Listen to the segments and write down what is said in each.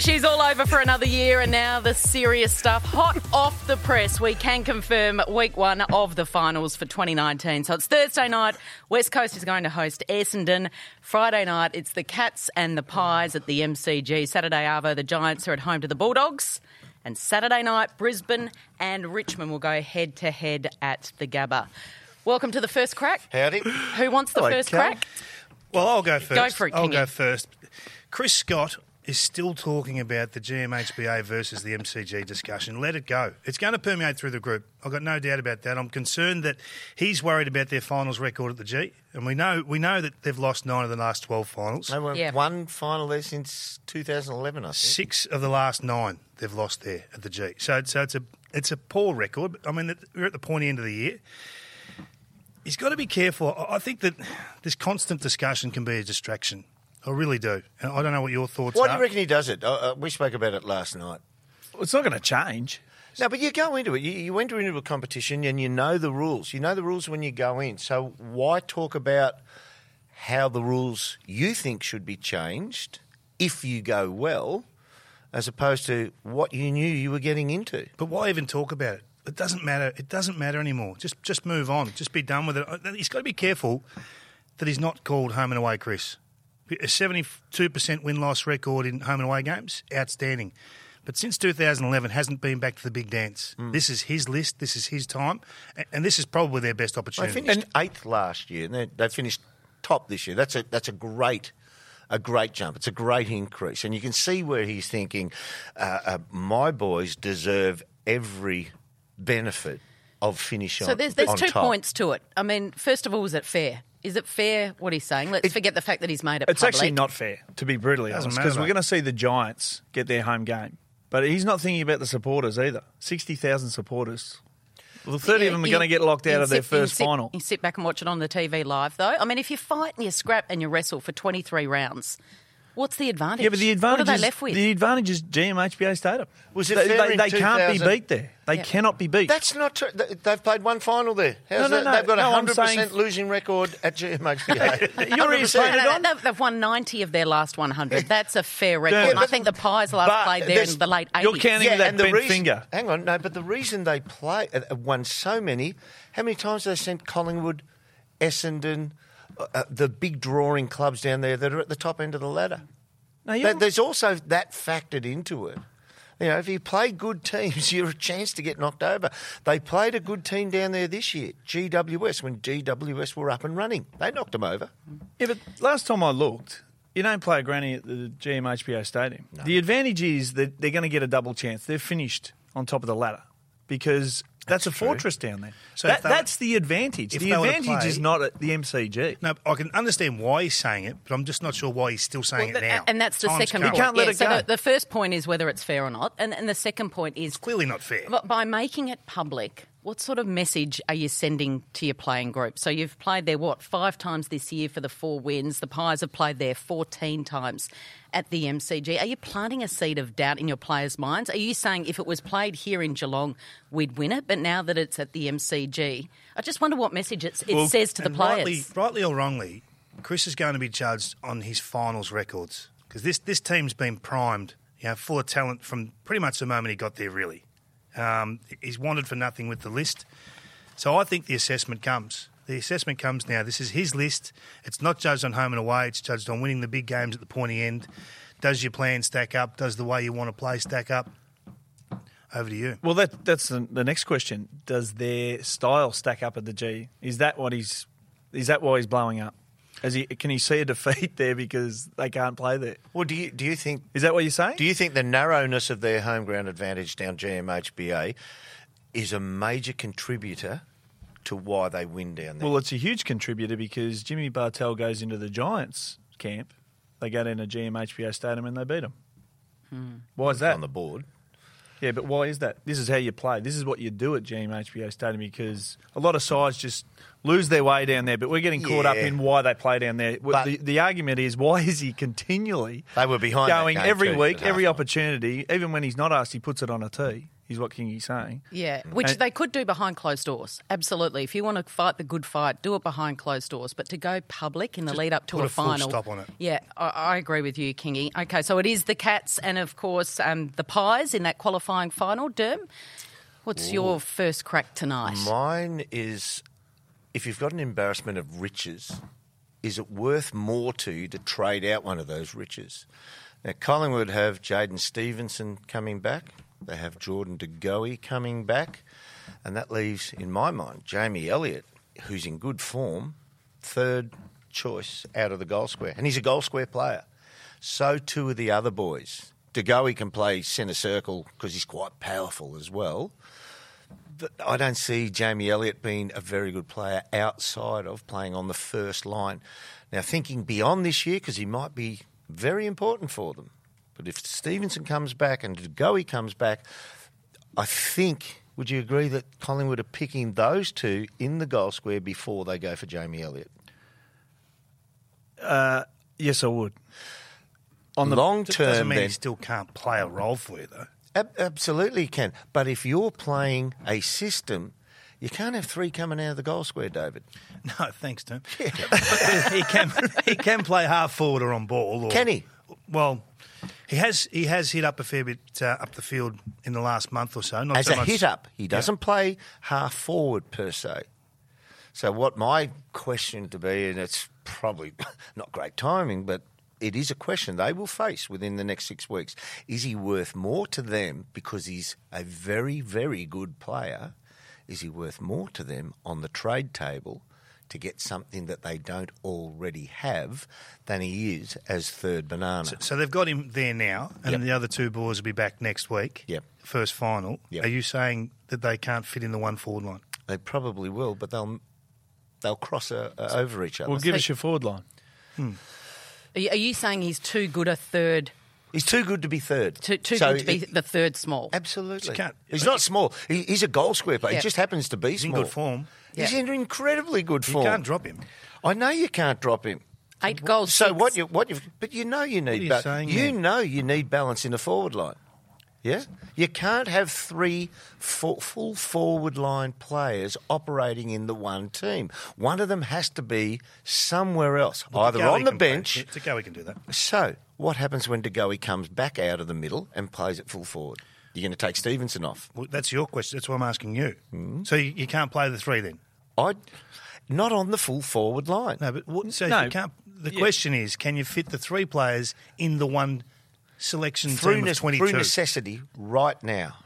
She's all over for another year, and now the serious stuff. Hot off the press, we can confirm week one of the finals for 2019. So it's Thursday night. West Coast is going to host Essendon. Friday night, it's the Cats and the Pies at the MCG. Saturday, Arvo, the Giants are at home to the Bulldogs. And Saturday night, Brisbane and Richmond will go head-to-head at the Gabba. Welcome to the first crack. Howdy. Who wants the first crack? Well, I'll go first. Go for it, I'll Kingy. go first. Chris Scott is still talking about the GMHBA versus the MCG discussion. Let it go. It's going to permeate through the group. I've got no doubt about that. I'm concerned that he's worried about their finals record at the G. And we know that they've lost 9 of the last 12 finals. They won one final there since 2011, I think. 6 of the last 9 they've lost there at the G. So it's a poor record. I mean, we're at the pointy end of the year. He's got to be careful. I think that this constant discussion can be a distraction. I really do. And I don't know what your thoughts are. Why do you reckon he does it? We spoke about it last night. Well, it's not going to change. No, but you go into it. You enter into a competition and you know the rules. You know the rules when you go in. So why talk about how the rules you think should be changed if you go well, as opposed to what you knew you were getting into? But why even talk about it? It doesn't matter. It doesn't matter anymore. Just move on. Just be done with it. He's got to be careful that he's not called home and away, Chris. A 72% win-loss record in home and away games, outstanding. But since 2011, hasn't been back to the big dance. This is his list. This is his time. And this is probably their best opportunity. They finished 8th last year, and they finished top this year. That's a great jump. It's a great increase. And you can see where he's thinking, my boys deserve every benefit of finish on top. So there's 2 points to it. I mean, first of all, is it fair? Is it fair what he's saying? Let's forget the fact that he's made it It's public. actually not fair, to be brutally honest, because we're going to see the Giants get their home game. But he's not thinking about the supporters either. 60,000 supporters. Well, 30 of them are going to get locked out of their first final. You sit back and watch it on the TV live, though. I mean, if you fight and you scrap and you wrestle for 23 rounds, what's the advantage? Yeah, but the advantage what are they left with? The advantage is GMHBA Stadium. Was it fair in they can't be 2000? beat there. They cannot be beat. That's not true. They've played one final there. How's No. that? They've got a I'm 100% saying- losing record at GMHBA. You're explaining it on. They've won 90 of their last 100. That's a fair record. And I think the Pies last played there in the late 80s. You're counting that bent finger. Hang on, no, but the reason they won so many, how many times have they sent Collingwood, Essendon, the big drawing clubs down there that are at the top end of the ladder? No, There's also that factored into it. You know, if you play good teams, you're a chance to get knocked over. They played a good team down there this year, GWS, when GWS were up and running. They knocked them over. Yeah, but last time I looked, you don't play a granny at the GMHBA Stadium. No. The advantage is that they're going to get a double chance. They're finished on top of the ladder because that's a fortress down there. So that's the advantage. The advantage is not at the MCG. No, I can understand why he's saying it, but I'm just not sure why he's still saying it now. And that's the Time's second come. point. You can't let it go. So the first point is whether it's fair or not. And the second point is... It's clearly not fair. By making it public, what sort of message are you sending to your playing group? So you've played there, 5 times this year for the 4 wins. The Pies have played there 14 times at the MCG. Are you planting a seed of doubt in your players' minds? Are you saying if it was played here in Geelong, we'd win it, but now that it's at the MCG, I just wonder what message it says to the players. Rightly or wrongly, Chris is going to be judged on his finals records because this team's been primed, full of talent from pretty much the moment he got there, really. He's wanted for nothing with the list. So I think the assessment comes. The assessment comes now. This is his list. It's not judged on home and away. It's judged on winning the big games at the pointy end. Does your plan stack up? Does the way you want to play stack up? Over to you. Well, that's the next question. Does their style stack up at the G? Is that why he's blowing up? Can he see a defeat there because they can't play there? Well, do you think... Is that what you're saying? Do you think the narrowness of their home ground advantage down GMHBA is a major contributor to why they win down there? Well, it's a huge contributor because Jimmy Bartell goes into the Giants camp. They go down to GMHBA Stadium and they beat them. Why is that? On the board. Yeah, but why is that? This is how you play. This is what you do at GMHBA Stadium because a lot of sides just lose their way down there, but we're getting caught up in why they play down there. But the argument is, why is he continually they were behind going that game every too, week, every opportunity, even when he's not asked, he puts it on a tee. is what Kingy's saying. Yeah, which they could do behind closed doors. Absolutely. If you want to fight the good fight, do it behind closed doors. But to go public in the lead up to put a a full final. stop on it. Yeah, I agree with you, Kingy. Okay, so it is the Cats and, of course, the Pies in that qualifying final. Derm, what's your first crack tonight? Mine is, if you've got an embarrassment of riches, is it worth more to you to trade out one of those riches? Now, Collingwood have Jaden Stevenson coming back. They have Jordan De Goey coming back. And that leaves, in my mind, Jamie Elliott, who's in good form, third choice out of the goal square. And he's a goal square player. So too are the other boys. De Goey can play centre circle because he's quite powerful as well. But I don't see Jamie Elliott being a very good player outside of playing on the first line. Now, thinking beyond this year, because he might be very important for them. But if Stevenson comes back and De Goey comes back, I think, would you agree that Collingwood are picking those two in the goal square before they go for Jamie Elliott? Yes, I would. On the long term, Doesn't mean then, he still can't play a role for you, though. Absolutely he can. But if you're playing a system, you can't have three coming out of the goal square, David. No, thanks, Tim. he can play half forward or on ball. Or, Can he? Well, he has hit up a fair bit up the field in the last month or so. Not As so a much, hit up, he doesn't play half forward per se. So what my question to be, and it's probably not great timing, but it is a question they will face within the next 6 weeks. Is he worth more to them because he's a very, very good player? Is he worth more to them on the trade table to get something that they don't already have than he is as third banana? So they've got him there now, and Yep. the other two boys will be back next week. Yep. First final. Yep. Are you saying that they can't fit in the one forward line? They probably will, but they'll cross over each other. Well, give us your forward line. Are you saying he's too good a third, He's too good to be third. too So good to be the third small? Absolutely. You can't- He's not small. He's a goal square player. Yeah. He just happens to be He's in small. good form. He's Yeah. in incredibly good You form. can't drop him. I know you can't drop him. 8 goals. So 6. but you know you need What are you saying, you man? know you need balance in the forward line. Yeah? You can't have three full forward line players operating in the one team. One of them has to be somewhere else, either De Goey on the can play. bench. Yeah, De Goey can do that. So, what happens when De Goey comes back out of the middle and plays at full forward? You're going to take Stevenson off. Well, that's your question. That's what I'm asking you. Hmm? So you can't play the three then? Not on the full forward line. No, but so No. you can't. The question is, can you fit the three players in the one selection team of 22? Through necessity right now.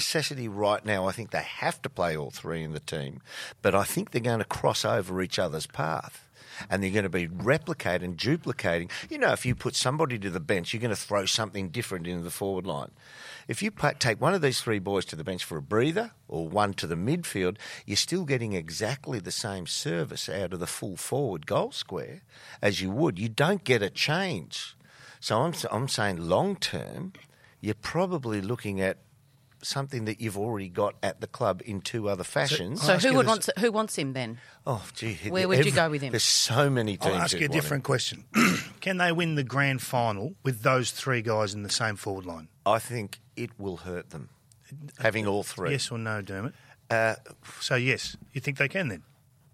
I think they have to play all three in the team. But I think they're going to cross over each other's path. And they're going to be replicating and duplicating. You know, if you put somebody to the bench, you're going to throw something different into the forward line. If you take one of these three boys to the bench for a breather or one to the midfield, you're still getting exactly the same service out of the full forward goal square as you would. You don't get a change. So I'm saying long term, you're probably looking at something that you've already got at the club in two other fashions. So I'll ask you who wants him then? Oh, gee. Where would you go with him? There's so many teams. I'll ask you a that want different question. Can they win the grand final with those three guys in the same forward line? him. I think it will hurt them, having all three. Yes or no, Dermot? Uh, So yes, you think they can then?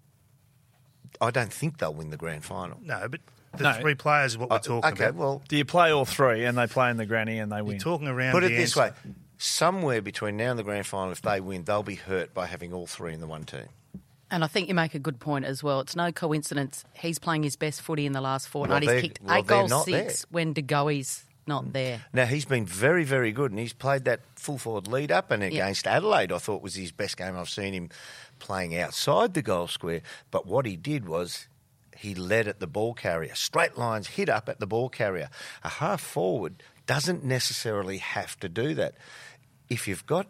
I don't think they'll win the grand final. No, but the No. three players are what we're talking okay, about. well, Do you play all three and they play in the granny and they win? You're talking around. put it the this answer. way. Somewhere between now and the grand final, if they win, they'll be hurt by having all three in the one team. And I think you make a good point as well. It's no coincidence he's playing his best footy in the last fortnight. Well, He's kicked they're 8 goals, not 6 when De Goey's not there. Now, he's been very, very good, and he's played that full forward lead up, and against Adelaide, I thought was his best game I've seen him playing outside the goal square. But what he did was he led at the ball carrier. Straight lines, hit up at the ball carrier. A half forward doesn't necessarily have to do that. If you've got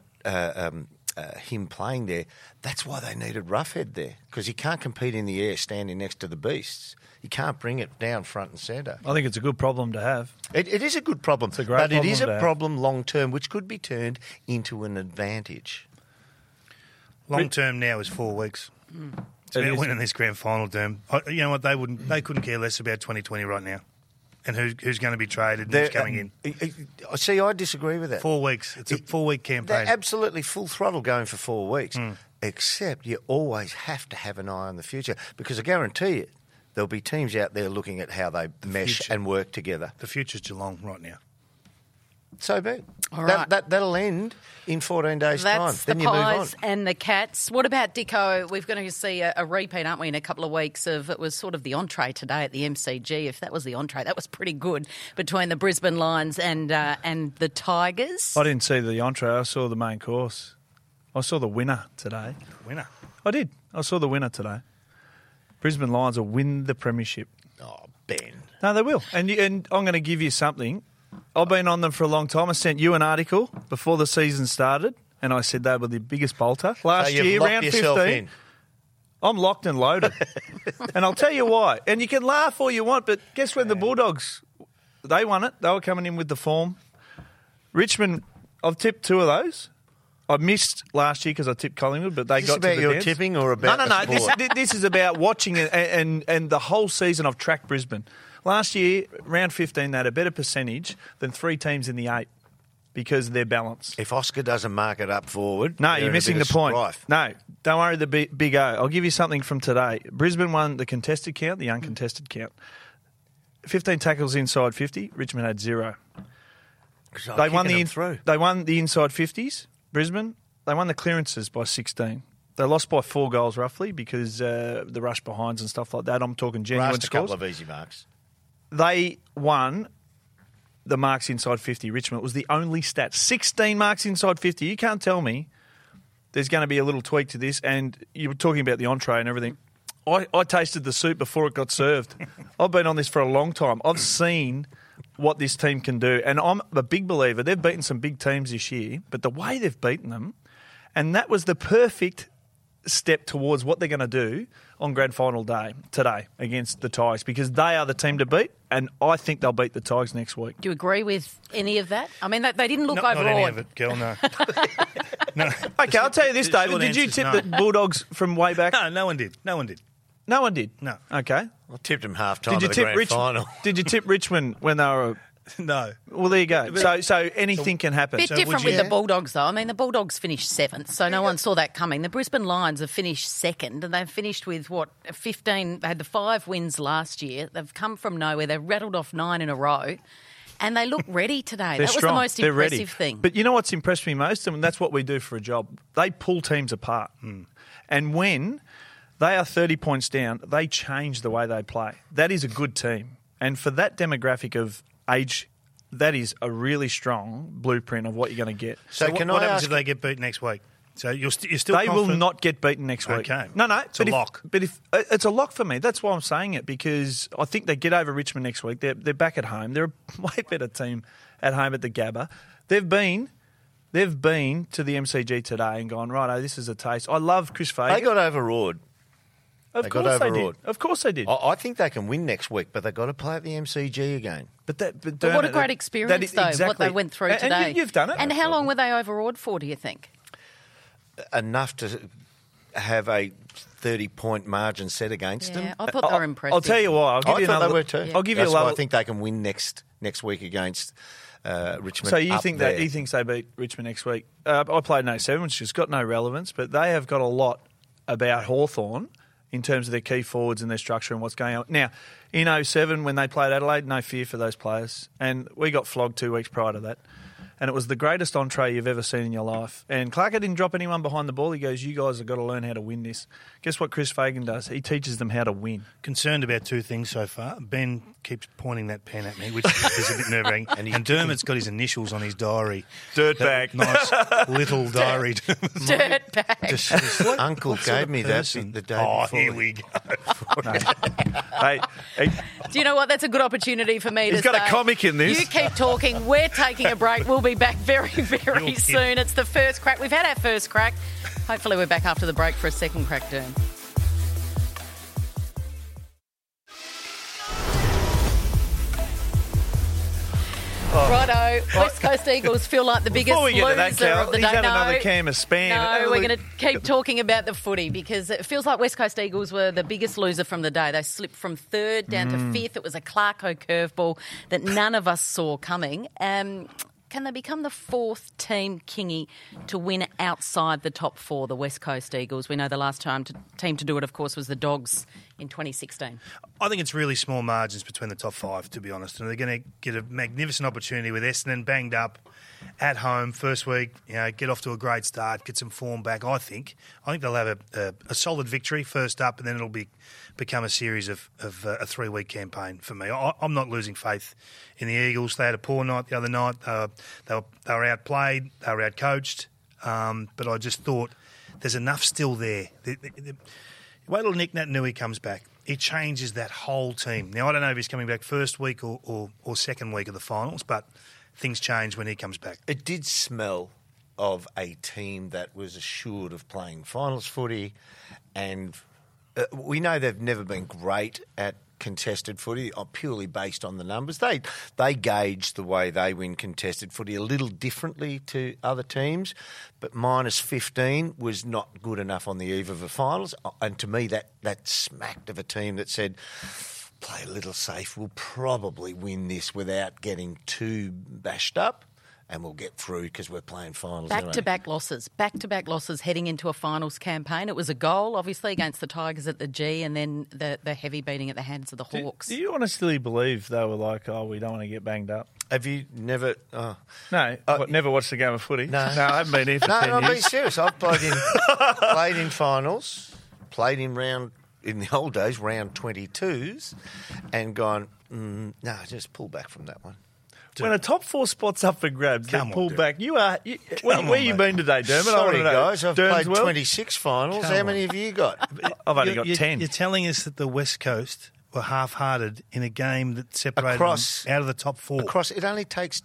him playing there, that's why they needed Roughhead there, because he can't compete in the air standing next to the beasts. You can't bring it down front and centre. I think it's a good problem to have. It is a good problem, a great but it is problem to a have. problem long term, which could be turned into an advantage. Long term now is 4 weeks. It's It about is. winning this grand final term. You know what? They couldn't care less about 2020 right now. and who's going to be traded and who's coming in. See, I disagree with that. 4 weeks. It's a 4-week campaign. They're absolutely full throttle going for 4 weeks. Except you always have to have an eye on the future, because I guarantee you there'll be teams out there looking at how they mesh and work together. The future's Geelong right now. So be it. All right. That'll end in 14 days' time. That's Then the you move on. Pies and the Cats. What about Dicko? We're going to see a repeat, aren't we, in a couple of weeks of, it was sort of the entree today at the MCG. If that was the entree, that was pretty good, between the Brisbane Lions and the Tigers. I didn't see the entree. I saw the main course. I saw the winner today. Winner. I did. I saw the winner today. Brisbane Lions will win the premiership. Oh, Ben. No, they will. And I'm going to give you something. I've been on them for a long time. I sent you an article before the season started, and I said they were the biggest bolter. Last you've year, locked round yourself 15, in. I'm locked and loaded. And I'll tell you why. And you can laugh all you want, but guess when the Bulldogs, they won it. They were coming in with the form. Richmond, I've tipped 2 of those. I missed last year because I tipped Collingwood, but they Is got this to about the your dance. tipping or about No. the sport? This is about watching it, and the whole season I've tracked Brisbane. Last year, round 15, they had a better percentage than 3 teams in the 8 because of their balance. If Oscar doesn't mark it up forward, No, they're you're in a missing bit the of point. strife. No, don't worry, the big O. I'll give you something from today. Brisbane won the contested count, the uncontested count. 15 tackles inside 50. Richmond had 0. They won They won the inside 50s. Brisbane. They won the clearances by 16. They lost by 4 goals roughly because the rush behinds and stuff like that. I'm talking genuine Raced a scores. couple of easy marks. They won the marks inside 50. Richmond was the only stat. 16 marks inside 50. You can't tell me there's going to be a little tweak to this. And you were talking about the entree and everything. I tasted the soup before it got served. I've been on this for a long time. I've seen what this team can do. And I'm a big believer. They've beaten some big teams this year, but the way they've beaten them, and that was the perfect step towards what they're going to do on grand final day today against the Tigers, because they are the team to beat, and I think they'll beat the Tigers next week. Do you agree with any of that? I mean, they didn't look Not overawed. any of it, girl, no. No. Okay, I'll tell you this, The David. short Did you answer's tip no. the Bulldogs from way back? No, no one did. No one did. No. Okay. I tipped him half time Did you of the tip grand Richmond? final. Did you tip Richmond when they were? No. Well, there you go. So anything can happen. Bit So different would with you- the Bulldogs, though. I mean, the Bulldogs finished 7th, so no one saw that coming. The Brisbane Lions have finished 2nd, and they've finished with, 15... They had the 5 wins last year. They've come from nowhere. They've rattled off 9 in a row, and they look ready today. They're That was strong. the most They're ready. impressive thing. But you know what's impressed me most? And that's what we do for a job. They pull teams apart. And when they are 30 points down, they change the way they play. That is a good team. And for that demographic of age, that is a really strong blueprint of what you're going to get. So what can happens I ask? if they get beat next week? So you're still They will confident? not get beaten next week. Okay. No. It's a lock. But if it's a lock for me, that's why I'm saying it, because I think they get over Richmond next week. They're back at home. They're a way better team at home at the Gabba. They've been to the MCG today and gone, righto, this is a taste. I love Chris Fagan. They got overawed. Of they got course they did. overawed. Of course they did. I think they can win next week, but they've got to play at the MCG again. But But what a great experience, though, what they went through today. And you've done it. And how long were they overawed for, do you think? Enough to have a 30-point margin set against Yeah, them. I thought they were impressive. I'll tell you why. I'll give I you thought another. they were too. I'll give That's you a why level. I think they can win next week against Richmond. So you up think there. that he thinks they beat Richmond next week? I played in 07, which has got no relevance, but they have got a lot about Hawthorn in terms of their key forwards and their structure and what's going on. Now, in 07, when they played Adelaide, no fear for those players. And we got flogged 2 weeks prior to that. And it was the greatest entree you've ever seen in your life. And Clarko didn't drop anyone behind the ball. He goes, you guys have got to learn how to win this. Guess what Chris Fagan does? He teaches them how to win. Concerned about 2 things so far. Ben keeps pointing that pen at me, which is a bit nerve-wracking. And Dermot's got his initials on his diary. Dirtbag. That nice little diary. Dirtbag. Uncle What sort gave of me person? that the day Oh, before. here we go. Hey, Do you know what? That's a good opportunity for me to He's got a say, comic in this. You keep talking. We're taking a break. We'll be back very, very You're soon. It's the first crack. We've had our first crack. Hopefully we're back after the break for a second crack, Derm. Righto, West Coast Eagles feel like the biggest Before we get to that, loser Cal, of the he's day. had another can of Spam. No, we're going to keep talking about the footy because it feels like West Coast Eagles were the biggest loser from the day. They slipped from third down to fifth. It was a Clarko curveball that none of us saw coming. Can they become the fourth team, Kingy, to win outside the top four, the West Coast Eagles? We know the last team to do it, of course, was the Dogs in 2016. I think it's really small margins between the top five, to be honest. And they're going to get a magnificent opportunity with Essendon banged up at home first week. Get off to a great start, get some form back. I think they'll have a solid victory first up, and then it'll become a series of a 3-week campaign for me. I'm not losing faith in the Eagles. They had a poor night the other night. They were outplayed. They were outcoached. But I just thought there's enough still there. Wait till Nick Naitanui comes back. It changes that whole team. Now, I don't know if he's coming back first week or second week of the finals, but things change when he comes back. It did smell of a team that was assured of playing finals footy, and we know they've never been great at contested footy, purely based on the numbers. They gauge the way they win contested footy a little differently to other teams, but minus 15 was not good enough on the eve of the finals. And to me, that smacked of a team that said, play a little safe, we'll probably win this without getting too bashed up. And we'll get through because we're playing finals. Back-to-back losses heading into a finals campaign. It was a goal, obviously, against the Tigers at the G, and then the heavy beating at the hands of the Hawks. Do you honestly believe they were like, we don't want to get banged up? Have you never... never watched a game of footy? No. I haven't been here for 10 years. No, I'm being serious. I've played in finals, played in the old days, round 22s, and gone, just pull back from that one. When a top four spot's up for grabs, they pull back. Where you been today, Dermot? Sorry, guys. I've played Dermswell? 26 finals. How many have you got? I've only got 10. You're telling us that the West Coast were half-hearted in a game that separated them out of the top four. It only takes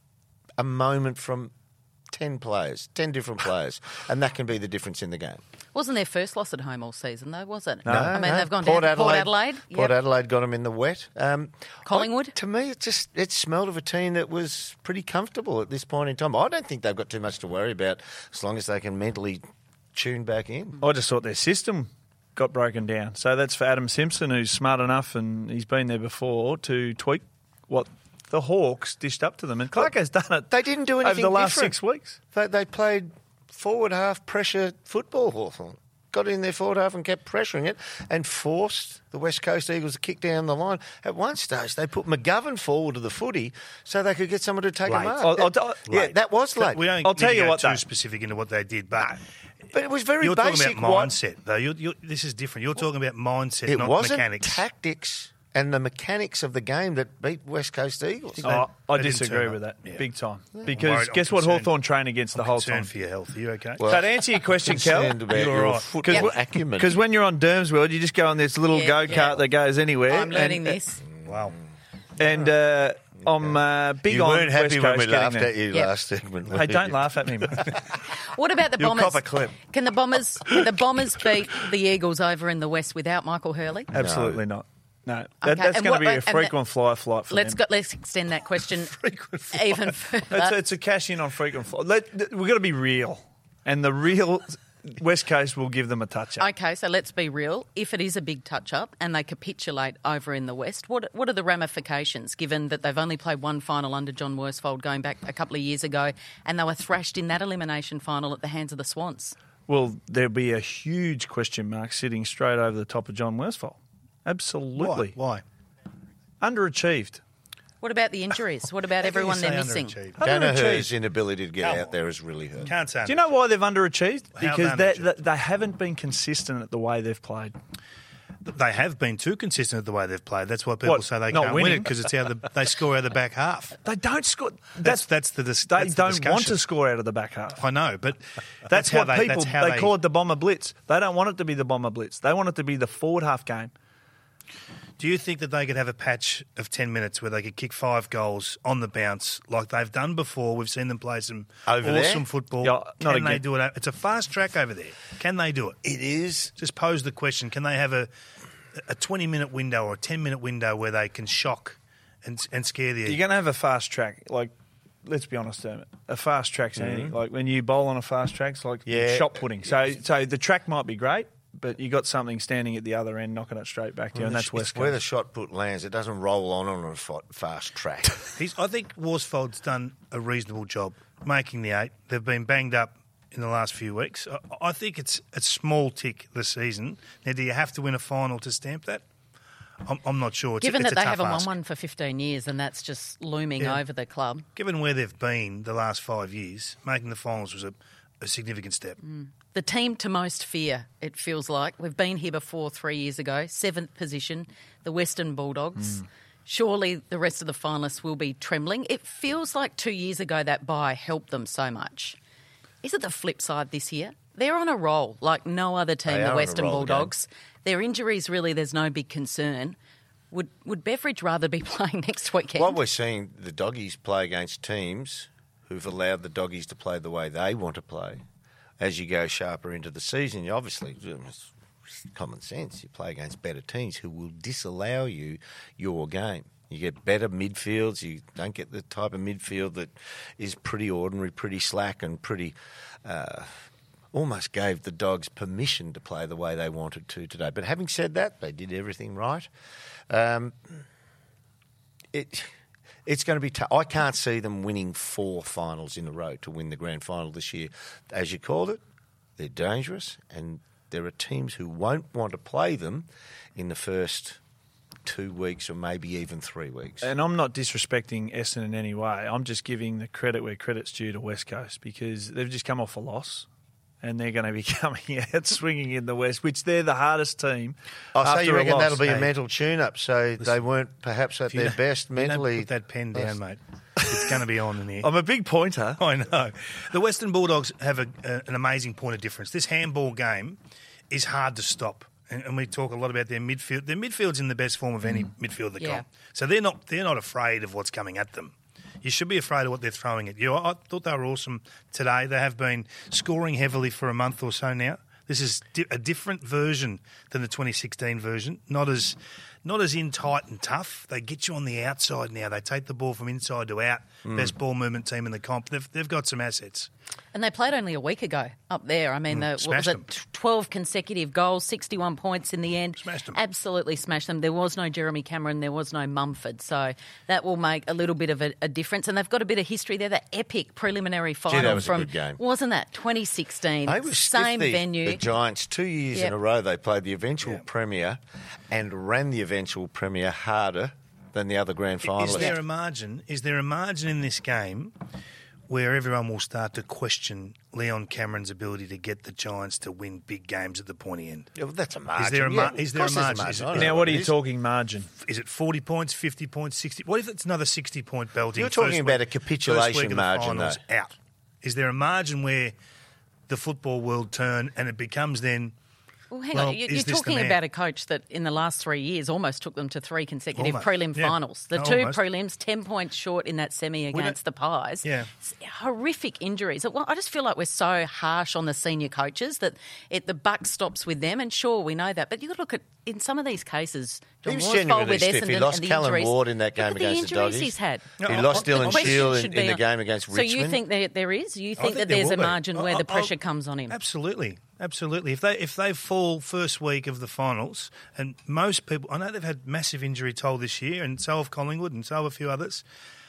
a moment from 10 different players, and that can be the difference in the game. Wasn't their first loss at home all season, though, was it? No. They've gone down to Port Adelaide. Port Adelaide got them in the wet. Collingwood? To me, it smelled of a team that was pretty comfortable at this point in time. I don't think they've got too much to worry about as long as they can mentally tune back in. I just thought their system got broken down. So that's for Adam Simpson, who's smart enough, and he's been there before, to tweak what the Hawks dished up to them. And Clarko's done it. They didn't do anything over the last different. 6 weeks. They played forward half pressure football, Hawthorn. Got in their forward half and kept pressuring it and forced the West Coast Eagles to kick down the line. At one stage, they put McGovern forward to the footy so they could get someone to take a mark. That was late. I'll tell you what, too specific into what they did, but it was very you're basic. You're talking about mindset, though. This is different. You're talking about mindset, not mechanics. It wasn't tactics and the mechanics of the game that beat West Coast Eagles. I disagree with that big time. Because guess what Hawthorn trained against the whole time? For your health. Are you okay? Well, to answer your question, Kel, your football acumen. Because when you're on Dermswell, you just go on this little go-kart that goes anywhere. I'm learning this. Wow. And I'm big you on weren't happy West when Coast we laughed getting at you there. last segment. Hey, don't laugh at me, mate. What about the You'll Bombers? cop a clip. Can the Bombers beat the Eagles over in the West without Michael Hurley? Absolutely not. No, Okay. that's going to be a frequent flyer flight for them. Let's extend that question even further. It's a cash in on frequent flight. We've got to be real, and the real West Coast will give them a touch up. Okay, so let's be real. If it is a big touch up and they capitulate over in the West, what are the ramifications? Given that they've only played one final under John Worsfold going back a couple of years ago, and they were thrashed in that elimination final at the hands of the Swans. Well, there'll be a huge question mark sitting straight over the top of John Worsfold. Absolutely. Why? Underachieved. What about the injuries? What about everyone they're missing? Danaher's inability to get out there has really hurt. Can't say. Do you know why they've underachieved? Because underachieved? they haven't been consistent at the way they've played. They have been too consistent at the way they've played. That's why people say they can't win it, because it's how they score out of the back half. They don't score. That's the They discussion. don't want to score out of the back half. I know, but That's how what they they call it the Bomber Blitz. They don't want it to be the Bomber Blitz. They want it to be the forward half game. Do you think that they could have a patch of 10 minutes where they could kick 5 goals on the bounce like they've done before? We've seen them play some awesome football. Yeah, Can they do it? It's a fast track over there. Can they do it? It is. Just pose the question. Can they have a 20-minute window or a 10-minute window where they can shock and scare the. You're going to have a fast track. Like, let's be honest, Dermot. A fast track's anything. Like when you bowl on a fast track, it's like shot putting. So the track might be great, but you got something standing at the other end, knocking it straight back to you, and that's West Coast. Where the shot put lands, it doesn't roll on a fast track. I think Worsfold's done a reasonable job making the 8. They've been banged up in the last few weeks. I think it's a small tick this season. Now, do you have to win a final to stamp that? I'm not sure. Given it's that they a tough haven't won ask. one for 15 years and that's just looming over the club. Given where they've been the last 5 years, making the finals was a significant step. The team to most fear, it feels like. We've been here before 3 years ago. 7th position, the Western Bulldogs. Surely the rest of the finalists will be trembling. It feels like 2 years ago that bye helped them so much. Is it the flip side this year? They're on a roll like no other team, They the are Western on a roll Bulldogs. Their injuries, really, there's no big concern. Would Beveridge rather be playing next weekend? What we're seeing, the Doggies play against teams who've allowed the Doggies to play the way they want to play. As you go sharper into the season, you obviously, it's common sense, you play against better teams who will disallow you your game. You get better midfields. You don't get the type of midfield that is pretty ordinary, pretty slack and pretty... almost gave the Dogs permission to play the way they wanted to today. But having said that, they did everything right. It's going to be tough. I can't see them winning 4 finals in a row to win the grand final this year. As you called it, they're dangerous, and there are teams who won't want to play them in the first 2 weeks or maybe even 3 weeks. And I'm not disrespecting Essendon in any way. I'm just giving the credit where credit's due to West Coast because they've just come off a loss. And they're going to be coming out swinging in the West, which they're the hardest team. So you reckon that'll be a Hey, mental tune-up, so they weren't perhaps at their best mentally. Put that pen down, mate. It's going to be on in here. I'm a big pointer. I know. The Western Bulldogs have an amazing point of difference. This handball game is hard to stop. And we talk a lot about their midfield. Their midfield's in the best form of any midfield that come. So they're not afraid of what's coming at them. You should be afraid of what they're throwing at you. I thought they were awesome today. They have been scoring heavily for a month or so now. This is a different version than the 2016 version. Not as in tight and tough. They get you on the outside now. They take the ball from inside to out. Best ball movement team in the comp. They've got some assets. And they played only a week ago up there. I mean, what was them. it? 12 consecutive goals, 61 points in the end. Smashed them. Absolutely smashed them. There was no Jeremy Cameron. There was no Mumford. So that will make a little bit of a difference. And they've got a bit of history there. The epic preliminary final that was from, a good game. Wasn't that 2016? They were Same stiff, venue. The Giants, 2 years in a row, they played the eventual premier and ran the eventual premier harder than the other grand finalists. Is there a margin in this game where everyone will start to question Leon Cameron's ability to get the Giants to win big games at the pointy end? Yeah, well, that's a margin. Is there a margin? Of course there's a margin. I don't know Now, what are it you is. talking margin? Is it 40 points, 50 points, 60? What if it's another 60-point belting? You're talking first about week- a capitulation first week of the margin, finals though. Out. Is there a margin where the football world turn and it becomes then... Well, hang Well, on. is You're this the talking man? about a coach that in the last 3 years almost took them to 3 consecutive Almost. prelim Yeah. finals. The No, two almost. prelims, 10 points short in that semi against the Pies. Yeah. It's horrific injuries. Well, I just feel like we're so harsh on the senior coaches that the buck stops with them. And sure, we know that. But you've got to look at, in some of these cases, He John was Worsfold genuinely with stiff. He Essendon lost and the Callum injuries. Ward in that game Look at against the the injuries Doggies. he's had. He lost The Dylan question Shield should in be the game against So Richmond. you think there is? You I think that there there's will a be. margin where the pressure comes on him? Absolutely. If they fall first week of the finals, and most people, I know they've had massive injury toll this year, and so have Collingwood, and so have a few others.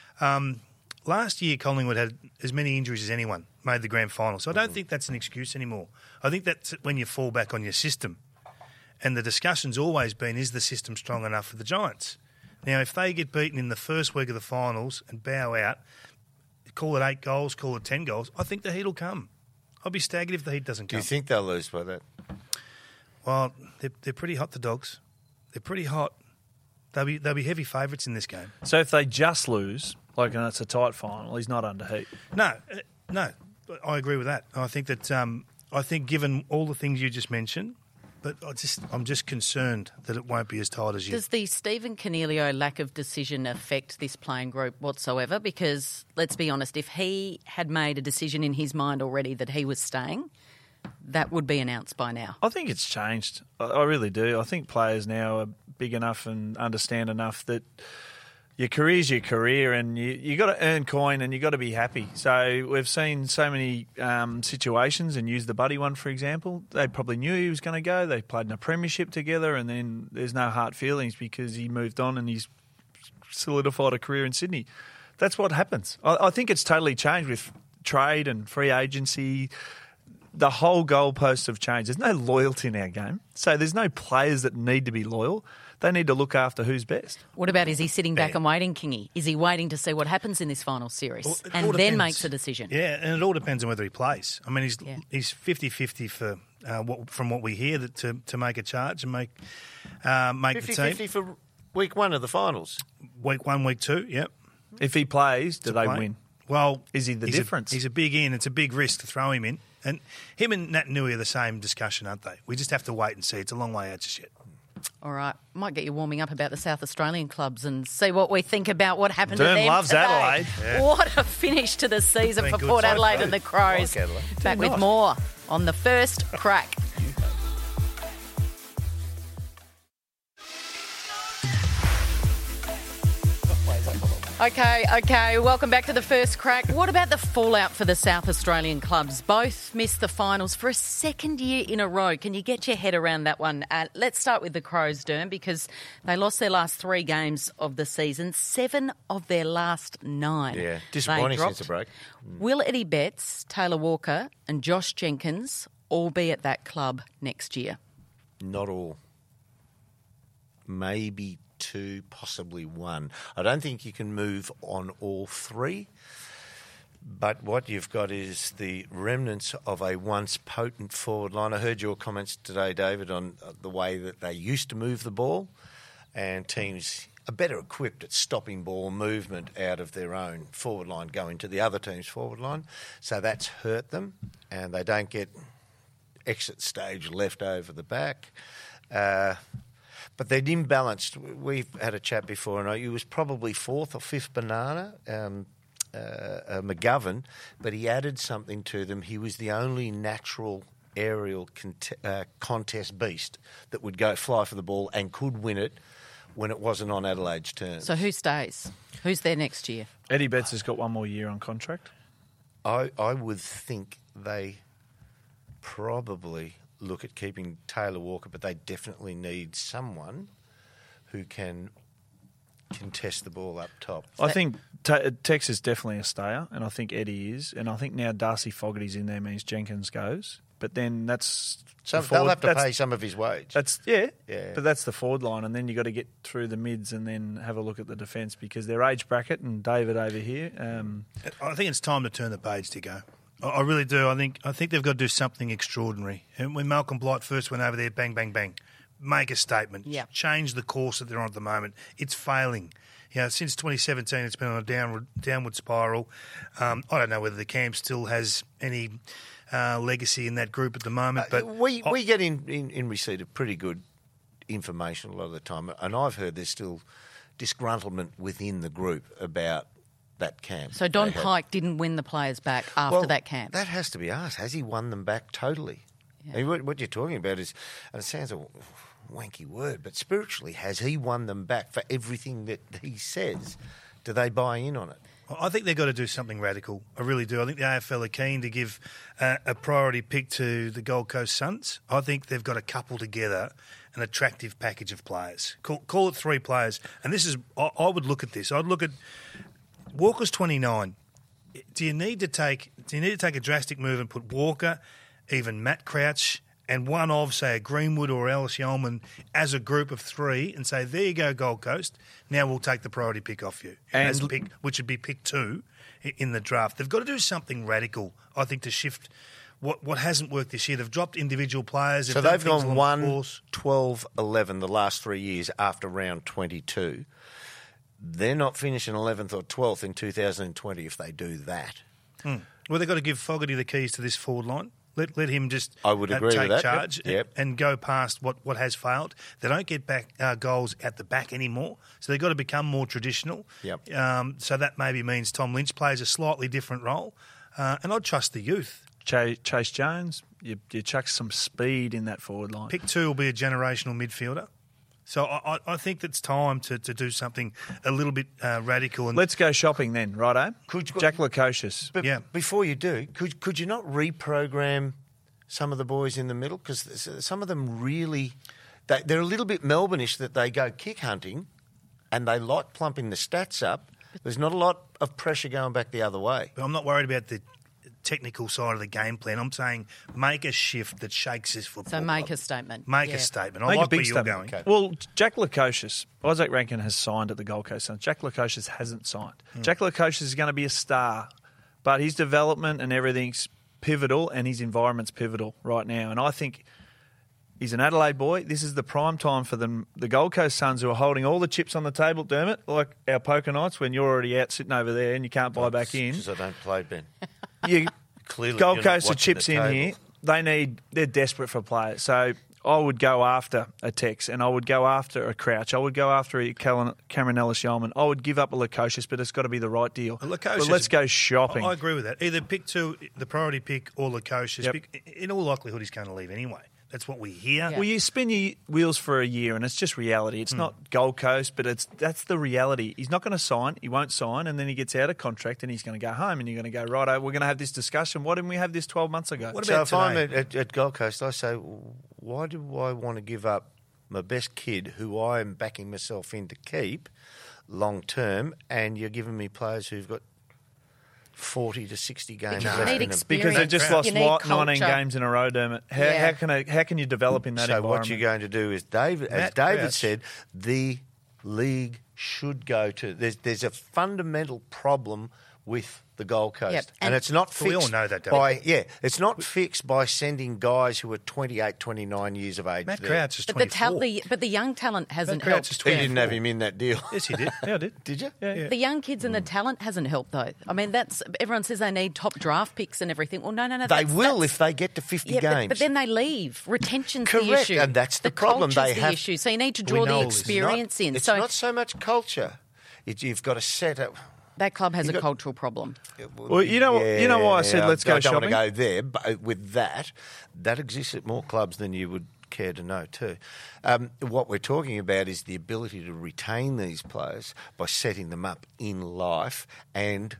Last year, Collingwood had as many injuries as anyone, made the grand final. So I don't think that's an excuse anymore. I think that's when you fall back on your system. And the discussion's always been, is the system strong enough for the Giants? Now, if they get beaten in the first week of the finals and bow out, call it 8 goals, call it 10 goals, I think the heat will come. I'll be staggered if the heat doesn't Do come. you think they'll lose by that? Well, they're pretty hot, the Dogs. They're pretty hot. They'll be heavy favourites in this game. So if they just lose, like and it's a tight final, he's not under heat. No, I agree with that. I think that I think given all the things you just mentioned, but I'm just concerned that it won't be as tight as you. Does the Stephen Cornelio lack of decision affect this playing group whatsoever? Because, let's be honest, if he had made a decision in his mind already that he was staying, that would be announced by now. I think it's changed. I really do. I think players now are big enough and understand enough that your career's your career, and you got to earn coin and you got to be happy. So we've seen so many situations, and use the Buddy one for example. They probably knew he was going to go. They played in a premiership together, and then there's no hard feelings because he moved on and he's solidified a career in Sydney. That's what happens. I think it's totally changed with trade and free agency. The whole goalposts have changed. There's no loyalty in our game, so there's no players that need to be loyal. They need to look after who's best. What about, is he sitting back and waiting, Kingy? Is he waiting to see what happens in this final series and then makes a decision? Yeah, and it all depends on whether he plays. I mean, he's 50-50 for from what we hear to make a charge and make the team. 50-50 for week 1 of the finals. Week 1, week 2, yep. If he plays, do they win? Well, is he the difference? He's a big in. It's a big risk to throw him in. And him and Nat Nui are the same discussion, aren't they? We just have to wait and see. It's a long way out just yet. All right. Might get you warming up about the South Australian clubs and see what we think about what happened to Dern them loves today. Adelaide. Yeah. What a finish to the season for Port Adelaide and the Crows. Like Adelaide. Back with more on the first crack. Okay. Welcome back to the first crack. What about the fallout for the South Australian clubs? Both missed the finals for a second year in a row. Can you get your head around that one? Let's start with the Crows, Dern, because they lost their last 3 games of the season, 7 of their last 9. Yeah, disappointing since the break. Will Eddie Betts, Taylor Walker and Josh Jenkins all be at that club next year? Not all. Maybe 2, possibly 1. I don't think you can move on all 3, but what you've got is the remnants of a once potent forward line. I heard your comments today, David, on the way that they used to move the ball, and teams are better equipped at stopping ball movement out of their own forward line going to the other team's forward line. So that's hurt them, and they don't get exit stage left over the back. But they're imbalanced. We've had a chat before, and he was probably 4th or 5th banana, McGovern, but he added something to them. He was the only natural aerial contest beast that would go fly for the ball and could win it when it wasn't on Adelaide's turn. So who stays? Who's there next year? Eddie Betts has got 1 more year on contract. I would think they probably look at keeping Taylor Walker, but they definitely need someone who can contest the ball up top. I think Tex is definitely a stayer, and I think Eddie is, and I think now Darcy Fogarty's in there means Jenkins goes. But then that's they'll have to pay some of his wage. Yeah. But that's the forward line, and then you got to get through the mids and then have a look at the defence because their age bracket and David over here. I think it's time to turn the page, to go. I really do. I think they've got to do something extraordinary. And when Malcolm Blight first went over there, bang, bang, bang, make a statement. Yeah. Change the course that they're on at the moment. It's failing. Since 2017, it's been on a downward spiral. I don't know whether the camp still has any legacy in that group at the moment. But we get in receipt of pretty good information a lot of the time, and I've heard there's still disgruntlement within the group about that camp. So Don Pike didn't win the players back after that camp? That has to be asked. Has he won them back totally? Yeah. I mean, what you're talking about is, and it sounds a wanky word, but spiritually, has he won them back for everything that he says? Do they buy in on it? I think they've got to do something radical. I really do. I think the AFL are keen to give a priority pick to the Gold Coast Suns. I think they've got to couple together an attractive package of players. Call it 3 players. And this is, I would look at this. I'd look at Walker's 29. Do you need to take a drastic move and put Walker, even Matt Crouch, and one of, say, a Greenwood or Alice Yeoman as a group of 3 and say, there you go, Gold Coast, now we'll take the priority pick off you, which would be pick 2 in the draft. They've got to do something radical, I think, to shift what hasn't worked this year. They've dropped individual players. So they've gone 1, 12, 11 the last 3 years after round 22. They're not finishing 11th or 12th in 2020 if they do that. Well, they've got to give Fogarty the keys to this forward line. Let him just I would agree take with that. charge Yep. and go past what has failed. They don't get back goals at the back anymore, so they've got to become more traditional. Yep. So that maybe means Tom Lynch plays a slightly different role, and I'd trust the youth. Chase Jones, you chuck some speed in that forward line. Pick 2 will be a generational midfielder. So I think it's time to do something a little bit radical. And Let's go shopping then, righto? Could you- Jack Lukosius. But Yeah. before you do, could you not reprogram some of the boys in the middle? Because some of them really, they're a little bit Melbourne-ish that they go kick hunting and they like plumping the stats up. There's not a lot of pressure going back the other way. But I'm not worried about the technical side of the game plan. I'm saying make a shift that shakes this football. So make club. a statement. Make Yeah. a statement. I Make like a big where you're statement. going. Okay. Well, Jack Lukosius, Isaac Rankin has signed at the Gold Coast Suns. Jack Lukosius hasn't signed. Jack Lukosius is going to be a star, but his development and everything's pivotal and his environment's pivotal right now. And I think he's an Adelaide boy. This is the prime time for them. The Gold Coast Suns, who are holding all the chips on the table, Dermot, like our poker nights when you're already out sitting over there and you can't buy back in. Because I don't play, Ben. You, Clearly, Gold you're not Coast are watching chips the in table. here. They're desperate for players. So I would go after a Tex and I would go after a Crouch. I would go after a Cameron Ellis-Yeoman. I would give up a Lukosius, but it's got to be the right deal. Lukosius- But let's go shopping. I agree with that. Either pick two, the priority pick, or Lukosius. Yep. In all likelihood, he's going to leave anyway. That's what we hear. Well, you spin your wheels for a year, and it's just reality. It's not Gold Coast, but that's the reality. He's not going to sign. He won't sign, and then he gets out of contract, and he's going to go home, and you're going to go, righto, we're going to have this discussion. Why didn't we have this 12 months ago? What So about if I'm today? at Gold Coast, I say, why do I want to give up my best kid, who I am backing myself in to keep long term, and you're giving me players who've got 40 to 60 games you left need in them? experience. Because they just You lost need 19 culture. games in a row, Dermot. Yeah. How can you develop in that So environment? what you're going to do is, as Matt David Crouch. said, the league should go to. There's a fundamental problem with the Gold Coast, Yep. and And it's not fixed we all know that, don't we? it's not fixed by sending guys who are 28, 29 years of age. Matt there. Crouch is But 24. but the young talent hasn't Matt Crouch helped. is He 24. didn't have him in that deal. Yes, he did. Yeah, I did. Did you? Yeah. The young kids and the talent hasn't helped, though. I mean, that's everyone says they need top draft picks and everything. Well, no. They will if they get to 50 Yeah, games. but then they leave. Retention's Correct, the issue. and that's the problem. Culture's They the have- issue. So you need to draw know the all this. experience in. It's So not so much culture. You've got to set up. that club has a got- cultural problem. Well, you know why I said let's go I don't shopping? want to go there, but with that exists at more clubs than you would care to know too. What we're talking about is the ability to retain these players by setting them up in life. And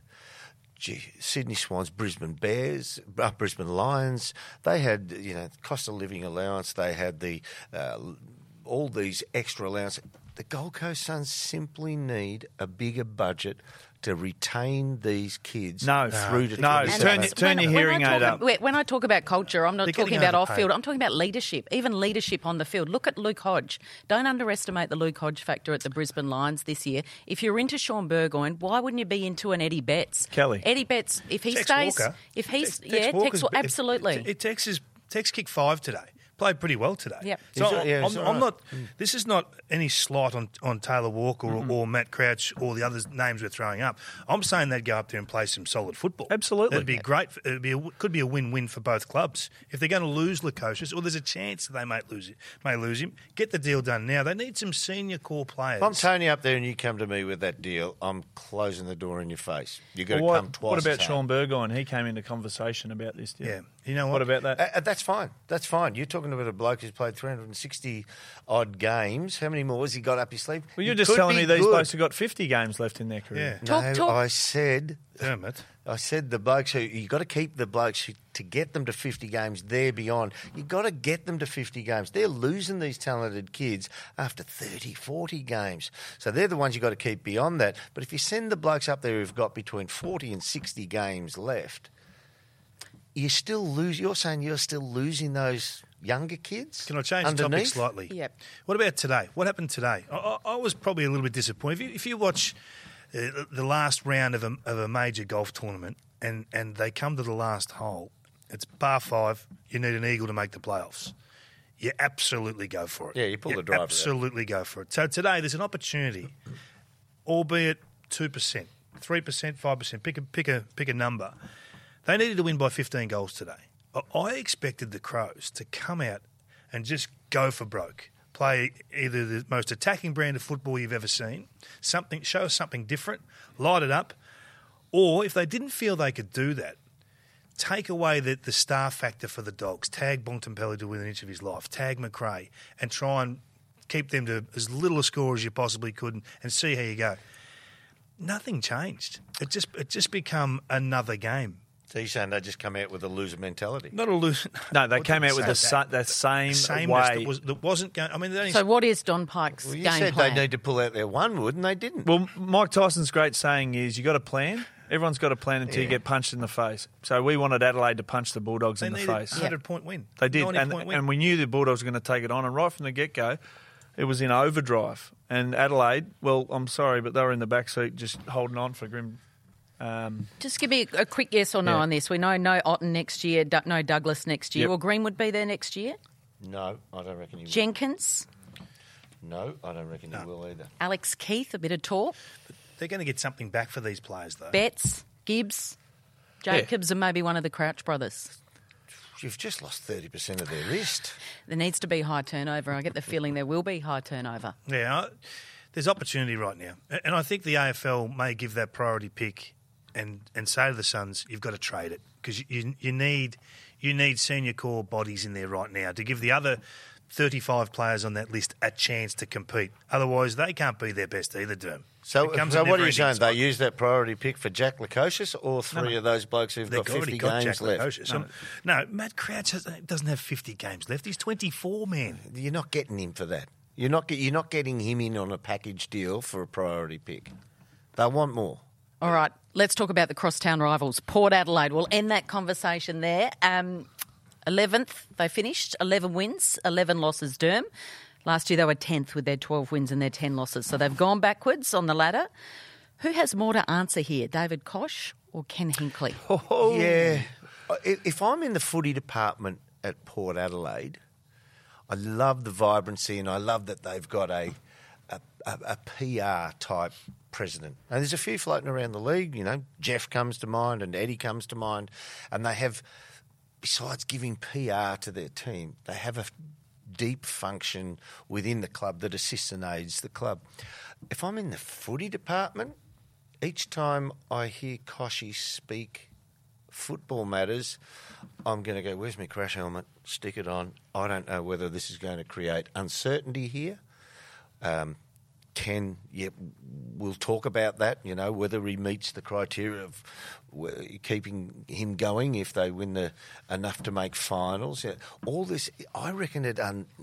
Sydney Swans, Brisbane Bears, Brisbane Lions, they had cost of living allowance. They had the all these extra allowances. The Gold Coast Suns simply need a bigger budget to retain these kids through to No, 27. turn your hearing aid up. When I talk about culture, I'm not They're talking getting about off overpaid. field. I'm talking about leadership, even leadership on the field. Look at Luke Hodge. Don't underestimate the Luke Hodge factor at the Brisbane Lions this year. If you're into Sean Burgoyne, why wouldn't you be into an Eddie Betts? Kelly. Eddie Betts, if he Tex stays, Walker. if he's Walker's- absolutely. Tex kicked 5 today. Played pretty well today. Yep. So He's all I'm right. not. This is not any slight on Taylor Walker or Matt Crouch or the other names we're throwing up. I'm saying they'd go up there and play some solid football. Absolutely. That'd be great. Could be a win-win for both clubs. If they're going to lose Lukosius, or there's a chance that they may lose him, get the deal done now. They need some senior core players. If I'm Tony up there and you come to me with that deal, I'm closing the door in your face. You've got to Well, come twice. what about as hard. Sean Burgoyne? He came into conversation about this deal. Yeah. You know what? What about that? That's fine. That's fine. You're talking about a bloke who's played 360 odd games. How many more has he got up his sleeve? Well, you're He just could telling be me these good. blokes have got 50 games left in their career. Yeah. No, Talk. I said Dermot. the blokes who you got to keep the blokes who, to get them to 50 games. They're beyond. You got to get them to 50 games. They're losing these talented kids after 30, 40 games. So they're the ones you got to keep beyond that. But if you send the blokes up there who've got between 40 and 60 games left, you're saying you're still losing those younger kids. Can I change the topic underneath? slightly? Yep. What about today? What happened today? I was probably a little bit disappointed. If you watch the last round of a major golf tournament and they come to the last hole, it's par 5, you need an eagle to make the playoffs. You absolutely go for it. Yeah, you pull the driver out. Absolutely go for it. So today there's an opportunity, albeit 2%, 3%, 5%, pick a number. They needed to win by 15 goals today. I expected the Crows to come out and just go for broke, play either the most attacking brand of football you've ever seen, show us something different, light it up, or if they didn't feel they could do that, take away the star factor for the Dogs, tag Bontempelli to win an inch of his life, tag McRae, and try and keep them to as little a score as you possibly could and see how you go. Nothing changed. It just become another game. So you're saying they just come out with a loser mentality? Not a loser. No, they came out with the same way. That wasn't going. I mean, so what is Don Pyke's Well, you game said plan? they need to pull out their one wood, and they didn't. Well, Mike Tyson's great saying is you got a plan. Everyone's got a plan until you get punched in the face. So we wanted Adelaide to punch the Bulldogs in the face. They needed a 100-point win. They did, 90-point win. and we knew the Bulldogs were going to take it on. And right from the get-go, it was in overdrive. And Adelaide, well, I'm sorry, but they were in the back seat just holding on for grim. Just give me a quick yes or no on this. We know no Otten next year, no Douglas next year. Yep. Will Greenwood be there next year? No, I don't reckon he will. Jenkins? No, I don't reckon he will either. Alex Keith, a bit of talk. They're going to get something back for these players, though. Betts? Gibbs? Jacobs and maybe one of the Crouch brothers. You've just lost 30% of their list. There needs to be high turnover. I get the feeling there will be high turnover. Yeah, there's opportunity right now. And I think the AFL may give that priority pick and say to the Suns, you've got to trade it because you need senior core bodies in there right now to give the other 35 players on that list a chance to compete. Otherwise, they can't be their best either, Derm. So what are you saying? They use that priority pick for Jack Lukosius or three of those blokes who've got 50 games left? No, Matt Crouch doesn't have 50 games left. He's 24, man. You're not getting him for that. You're not getting him in on a package deal for a priority pick. They want more. All right, let's talk about the crosstown rivals. Port Adelaide. We'll end that conversation there. 11th, they finished. 11 wins, 11 losses, Derm. Last year they were 10th with their 12 wins and their 10 losses. So they've gone backwards on the ladder. Who has more to answer here, David Koch or Ken Hinkley? Oh. Yeah. If I'm in the footy department at Port Adelaide, I love the vibrancy and I love that they've got a PR type president. And there's a few floating around the league, you know, Jeff comes to mind and Eddie comes to mind, and they have, besides giving PR to their team, they have a deep function within the club that assists and aids the club. If I'm in the footy department, each time I hear Koshy speak football matters, I'm going to go, where's my crash helmet? Stick it on. I don't know whether this is going to create uncertainty here. We'll talk about that, you know, whether he meets the criteria of keeping him going if they win enough to make finals. Yeah, all this, I reckon it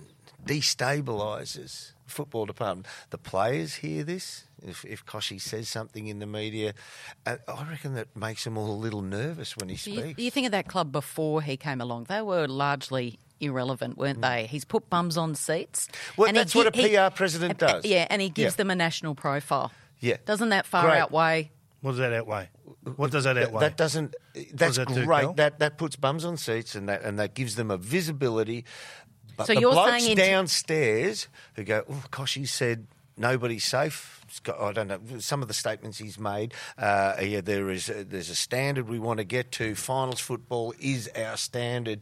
destabilises the football department. The players hear this. If Koshy says something in the media, I reckon that makes them all a little nervous when he speaks. You think of that club before he came along. They were largely irrelevant, weren't they? He's put bums on seats. Well, that's what a PR president does. Yeah, and he gives them a national profile. Yeah. Doesn't that far outweigh? What does that outweigh? What does that outweigh? That doesn't. That's that great. That puts bums on seats and that gives them a visibility. But so the you're blokes saying downstairs who go, oh, gosh, he said nobody's safe. I don't know some of the statements he's made. There's a standard we want to get to. Finals football is our standard.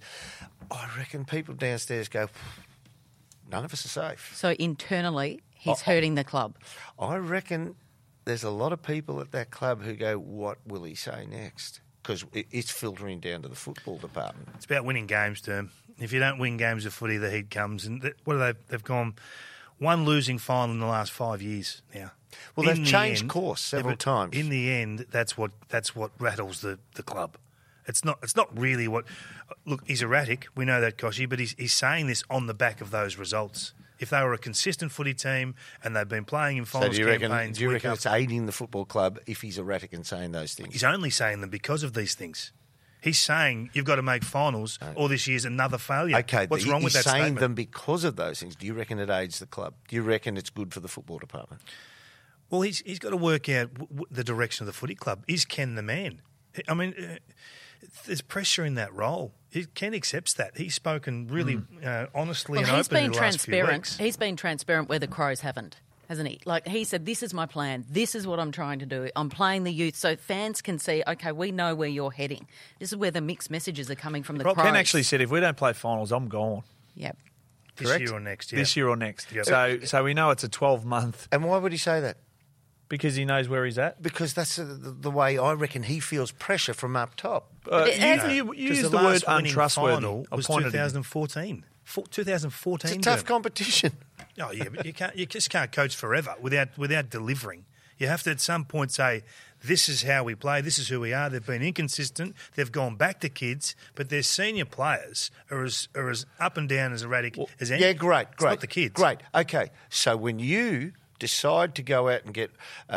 I reckon people downstairs go, none of us are safe. So internally, he's hurting the club. I reckon there's a lot of people at that club who go, what will he say next? Because it's filtering down to the football department. It's about winning games, Term. If you don't win games of footy, the heat comes. And they've gone one losing final in the last 5 years now. Well, they've changed course several times. In the end, that's what rattles the club. It's not really what. Look, he's erratic. We know that, Koshy, but he's saying this on the back of those results. If they were a consistent footy team and they've been playing in finals campaigns, do you reckon it's aiding the football club if he's erratic and saying those things? He's only saying them because of these things. He's saying you've got to make finals, or this year's another failure. Okay, what's wrong with that statement? He's saying them because of those things. Do you reckon it aids the club? Do you reckon it's good for the football department? Well, he's got to work out the direction of the footy club. Is Ken the man? I mean, there's pressure in that role. Ken accepts that. He's spoken really honestly and openly in the last few weeks. He's been transparent where the Crows haven't, hasn't he? Like, he said, this is my plan. This is what I'm trying to do. I'm playing the youth so fans can see, okay, we know where you're heading. This is where the mixed messages are coming from the Crows. Ken actually said, if we don't play finals, I'm gone. Yep. This year or next, yeah. This year or next. Yep. So we know it's a 12-month. And why would he say that? Because he knows where he's at? Because that's the way I reckon he feels pressure from up top. You used the word untrustworthy. Final was 2014. 2014. It's a tough competition. Oh yeah, but you just can't coach forever without delivering. You have to at some point say, this is how we play, this is who we are. They've been inconsistent. They've gone back to kids, but their senior players are as up and down as erratic as any. Yeah, great. It's not the kids. Great. Okay. So when you decide to go out and get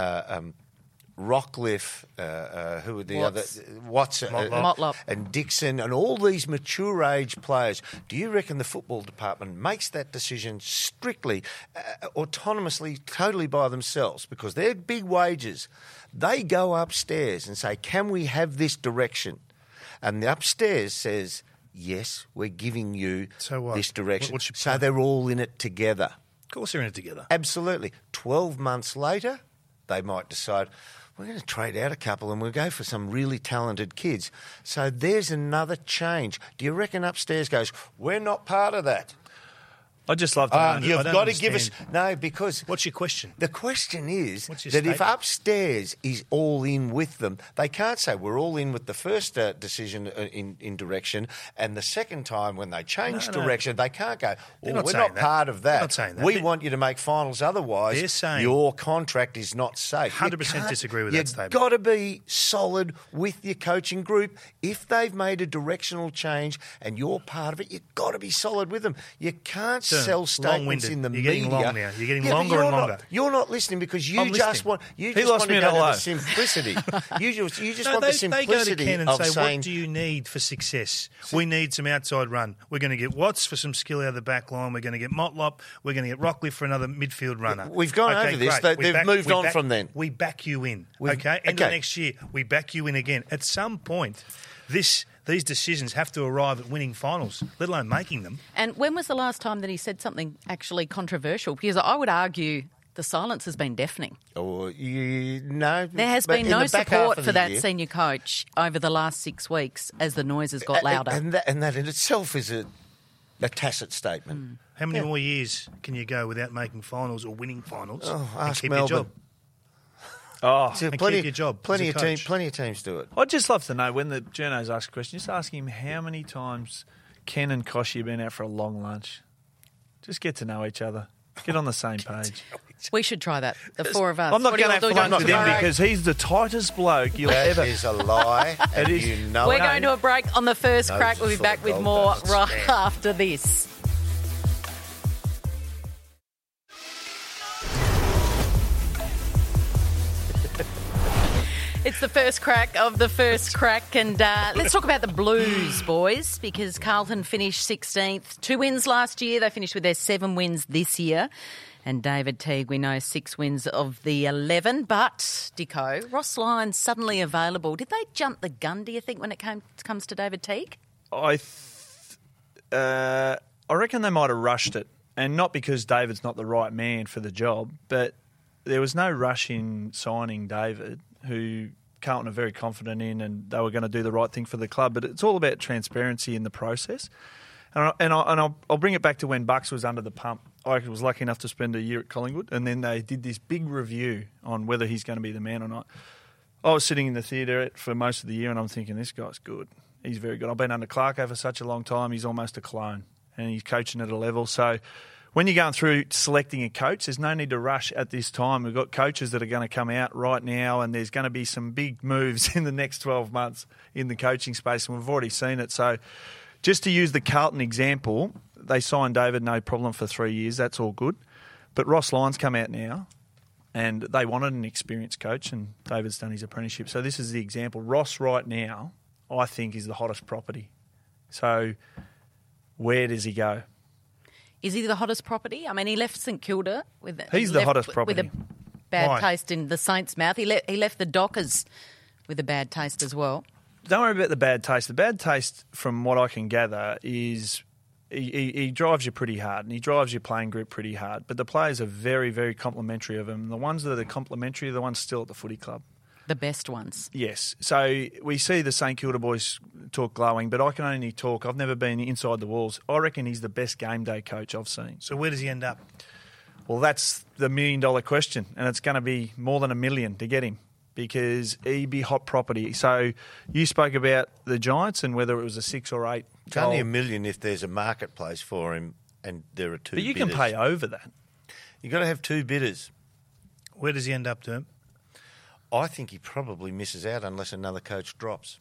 Rockcliffe, who are the other, Watson, Motlop. and Dixon, and all these mature age players, do you reckon the football department makes that decision strictly, autonomously, totally by themselves? Because they're big wages. They go upstairs and say, can we have this direction? And the upstairs says, yes, we're giving you this direction. What's your so point? they're all in it together. Of course they're in it together. Absolutely. 12 months later, they might decide, we're going to trade out a couple and we'll go for some really talented kids. So there's another change. Do you reckon upstairs goes, we're not part of that? I'd just love to. You've got to give us... No, because... What's your question? The question is What's your that if statement? upstairs is all in with them, they can't say we're all in with the first decision in direction, and the second time when they change direction, they can't go, They're well, not we're saying not that. part of that. They're not saying that. We want you to make finals, otherwise They're saying- your contract is not safe. 100% disagree with that statement. You've got to be solid with your coaching group. If they've made a directional change and you're part of it, you've got to be solid with them. You can't sell statements in the You're media. getting long now. You're getting but longer and longer. You're not listening because you I'm just listening. want He to lost me at go to hello. the simplicity. you just No, want they, the simplicity they go to Ken and of say, saying, what do you need for success? We need some outside run. We're going to get Watts for some skill out of the back line. We're going to get Motlop. We're going to get Rockcliffe for another midfield runner. We've gone over this. great. They've moved on from then. We back you in. Okay? End of next year, we back you in again. At some point, these decisions have to arrive at winning finals, let alone making them. And when was the last time that he said something actually controversial? Because I would argue the silence has been deafening. no. There has but been in no the back half support of for the that year- senior coach over the last 6 weeks as the noises got louder. And that in itself is a tacit statement. How many more years can you go without making finals or winning finals and ask keep Melbourne. your job? Oh, So And plenty, keep your job plenty as of a coach. plenty of teams do it. I'd just love to know when the journos ask a question, just ask him how many times Ken and Koshy have been out for a long lunch. Just get to know each other. Get on the same page. We should try that, the four of us. I'm not What are going to you have all fun doing with him tomorrow? because he's the tightest bloke you'll That ever... is a lie. And is. you know We're it. going to a break on the first Nose crack. We'll be full back of with gold more nuggets. right after this. It's the first crack of the first crack, and let's talk about the Blues, boys, because Carlton finished 16th. 2 wins last year. They finished with their 7 wins this year. And David Teague, we know 6 wins of the 11. But, Dicko, Ross Lyons suddenly available. Did they jump the gun, do you think, when it comes to David Teague? I reckon they might have rushed it, and not because David's not the right man for the job, but there was no rush in signing David, who Carlton are very confident in, and they were going to do the right thing for the club. But it's all about transparency in the process. And I'll bring it back to when Bucks was under the pump. I was lucky enough to spend a year at Collingwood, and then they did this big review on whether he's going to be the man or not. I was sitting in the theatre for most of the year, and I'm thinking, this guy's good. He's very good. I've been under Clarko for such a long time. He's almost a clone, and he's coaching at a level. So when you're going through selecting a coach, there's no need to rush at this time. We've got coaches that are going to come out right now, and there's going to be some big moves in the next 12 months in the coaching space, and we've already seen it. So just to use the Carlton example, they signed David, no problem, for 3 years. That's all good. But Ross Lyons come out now, and they wanted an experienced coach, and David's done his apprenticeship. So this is the example. Ross right now, I think, is the hottest property. So where does he go? Is he the hottest property? I mean, he left St Kilda with He's the hottest property. with a bad Why? taste in the Saints' mouth. He left the Dockers with a bad taste as well. Don't worry about the bad taste. The bad taste, from what I can gather, is he drives you pretty hard, and he drives your playing group pretty hard. But the players are very, very complimentary of him. And the ones that are complimentary are the ones still at the footy club. The best ones. Yes. So we see the St Kilda boys talk glowing, but I can only talk. I've never been inside the walls. I reckon he's the best game day coach I've seen. So where does he end up? Well, that's the $1 million question, and it's going to be more than $1 million to get him, because he'd be hot property. So you spoke about the Giants and whether it was a 6 or 8. It's only $1 million if there's a marketplace for him and there are two But you can bidders. pay over that. You've got to have two bidders. Where does he end up, Derm? I think he probably misses out unless another coach drops.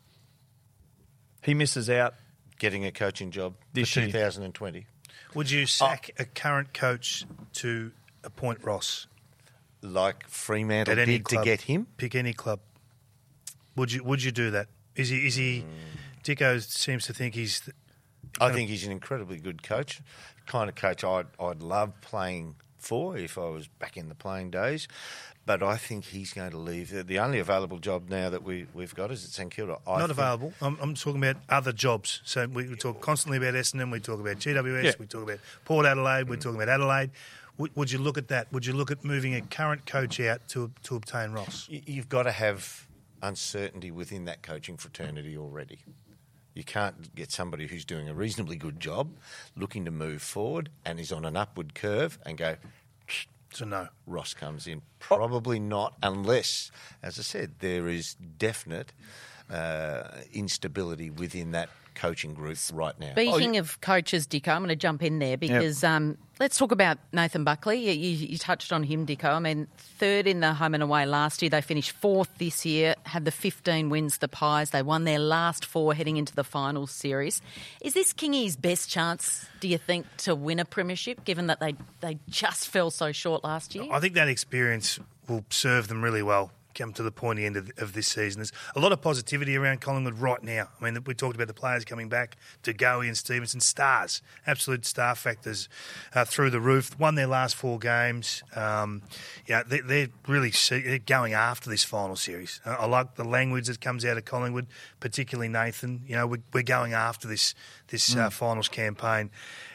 He misses out. Getting a coaching job This for year. 2020. Would you sack a current coach to appoint Ross? Like Fremantle At any did club. to get him? Pick any club. Would you do that? Is he? Dicko seems to think he's. I think he's an incredibly good coach. Kind of coach I'd love playing for if I was back in the playing days. But I think he's going to leave. The only available job now that we've got is at St Kilda. Not available. I'm talking about other jobs. So we talk constantly about Essendon. We talk about GWS. Yeah. We talk about Port Adelaide. We're talking about Adelaide. Would you look at that? Would you look at moving a current coach out to obtain Ross? You've got to have uncertainty within that coaching fraternity already. You can't get somebody who's doing a reasonably good job, looking to move forward, and is on an upward curve, and go, So no. Ross comes in. Probably not, unless, as I said, there is definite instability within that coaching group right now. Speaking of coaches, Dicko, I'm going to jump in there because let's talk about Nathan Buckley. You touched on him, Dicko. I mean, third in the home and away last year. They finished fourth this year, had the 15 wins, the Pies. They won their last four heading into the finals series. Is this Kingy's best chance, do you think, to win a premiership, given that they just fell so short last year? I think that experience will serve them really well come to the pointy end of this season. There's a lot of positivity around Collingwood right now. I mean, we talked about the players coming back, DeGoey and Stevenson, stars, absolute star factors through the roof. Won their last four games. They're really they're going after this final series. I like the language that comes out of Collingwood, particularly Nathan. You know, we're going after this finals campaign.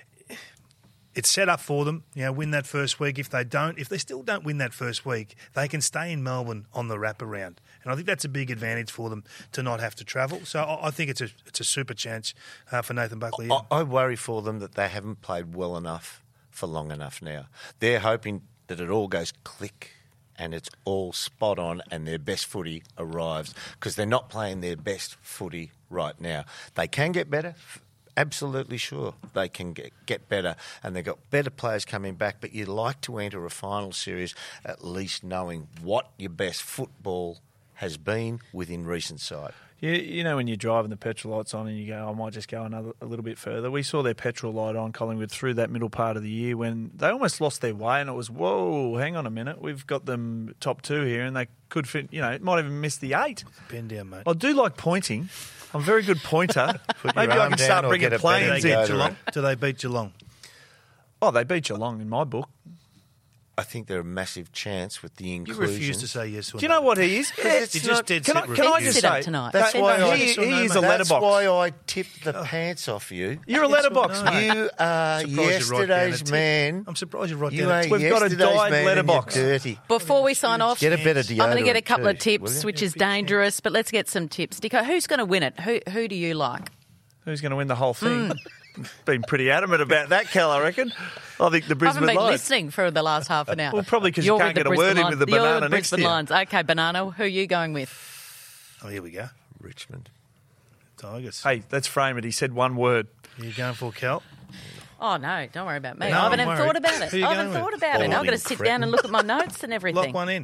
It's set up for them, win that first week. If they still don't win that first week, they can stay in Melbourne on the wraparound. And I think that's a big advantage for them to not have to travel. So I think it's a super chance for Nathan Buckley. I worry for them that they haven't played well enough for long enough now. They're hoping that it all goes click and it's all spot on and their best footy arrives because they're not playing their best footy right now. They can get better. Absolutely sure they can get better, and they've got better players coming back, but you'd like to enter a final series at least knowing what your best football has been within recent sight. You know when you're driving the petrol lights on and you go, I might just go a little bit further. We saw their petrol light on, Collingwood, through that middle part of the year when they almost lost their way and it was, whoa, hang on a minute, we've got them top two here and they could fit, it might even miss the 8. Pen down, mate. I do like pointing. I'm a very good pointer. Maybe I arm can down start or bringing get a planes pen in. and go to Do they beat Geelong? Oh, they beat Geelong in my book. I think they're a massive chance with the You inclusion. refuse to say yes or no. Do you know what he is? It's You not- just did Can I just Sit up say, tonight. That's why he is a That's letterbox. why I tipped the pants off you. You're a Yes or letterbox, no? mate. You are Surprised you wrote down a yesterday's tip. man. I'm surprised you wrote You down are a tip. We've got a yesterday's dyed man and letterbox. you're dirty. Before we sign off, Get a better deodorant. I'm going to get a couple of too, will tips, you? which is dangerous, but let's get some tips. Dicko, who's going to win it? Who do you like? Who's going to win the whole thing? Been pretty adamant about that, Cal, I reckon. I think the I haven't Brisbane been Lions. listening for the last half an hour. Well, probably 'cause you You're can't with get the a word in Brisbane with the Lions. You're banana with the next to Brisbane you. Lions. Okay, Banana, who are you going with? Oh, here we go. Richmond. Tigers. Hey, let's frame it. He said one word. Are you going for Cal? Oh, no, don't worry about me. No, I haven't I'm even worried. thought about it. Who you I haven't going thought with? about it. I've got to Balling sit cretin. down and look at my notes and everything. Lock one in.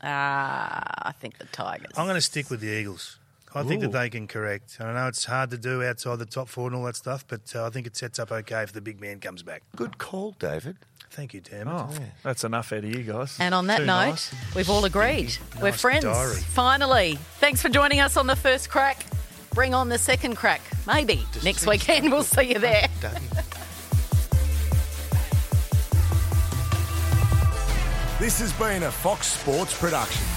I think the Tigers. I'm going to stick with the Eagles. I think that they can correct. I know it's hard to do outside the top four and all that stuff, but I think it sets up okay if the big man comes back. Good call, David. Thank you, damn it. Oh, that's enough out of you guys. And on that Too note, nice. we've all agreed. We're Nice friends. diary. Finally. Thanks for joining us on the first crack. Bring on the second crack. Maybe next weekend. We'll see you there. This has been a Fox Sports production.